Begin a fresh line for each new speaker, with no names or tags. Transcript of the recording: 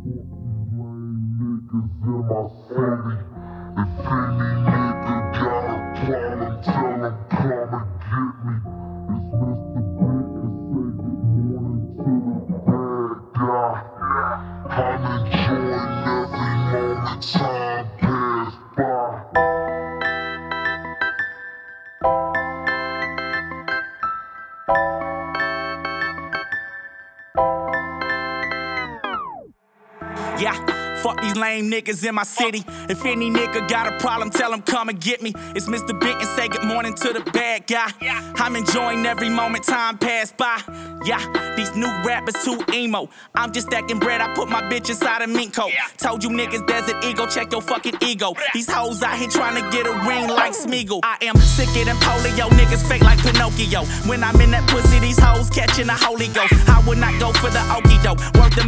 Yeah, fuck these lame niggas in my city. If any nigga got a problem, tell him come and get me. It's Mr. Big and say good morning to the bad guy. I'm enjoying every moment, time pass by. Yeah, these new rappers too emo. I'm just stacking bread, I put my bitch inside a mink coat. Told you niggas there's an ego, check your fucking ego. These hoes out here trying to get a ring like Smeagol. I am sicker than polio, niggas fake like Pinocchio. When I'm in that pussy, these hoes catching the Holy Ghost. I would not go for the okie doke. Worth the